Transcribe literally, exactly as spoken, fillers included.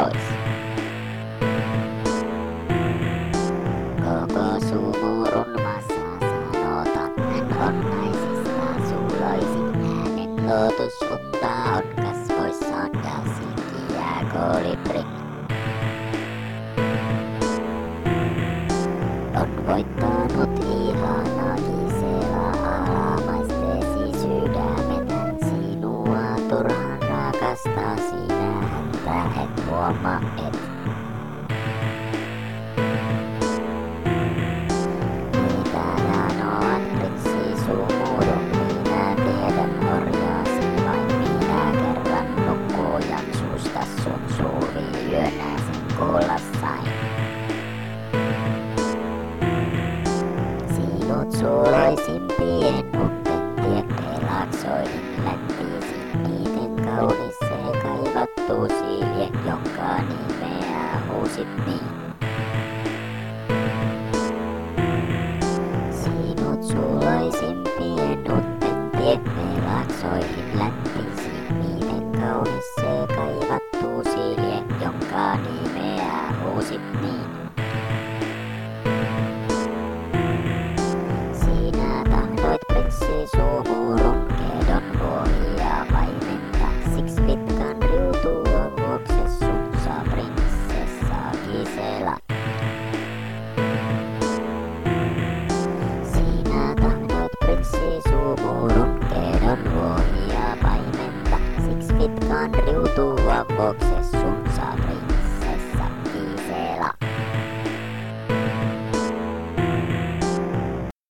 ois. Koko sumurun massa sanotaan, hän on naisista suloisin äänen. Lotusunta on kasvoissaan ja sikiä kolibri. On voittanut ihana Gisela alamaistesi sydämetän. Sinua turhaan rakastaa, sinä häntä et huomaa et. Mitä janoat prinssi Sumurun, minä tiedän orjaasi. Vain minä kerran nukkujan suusta sun suuri yönä sen kuulla sain. Sinut suloisimpien utten tiekkeen laaksoihin läntisiin. Niiden kaunis se kaivattu silje, jonka nimeä huusit niin. Sinut suloisimpien utten tiekkeen laaksoihin läntisiin. Niiden kaunis se kaivattu silje, jonka nimeä huusit niin. Prinssi Sumurun kedon vuohia paimenta, siksi pitkän riutua vuokse sun saa prinsessa Gisela. Sinä tahdoit prinssi Sumurun kedon vuohia paimenta, siksi pitkän riutua vuokse sun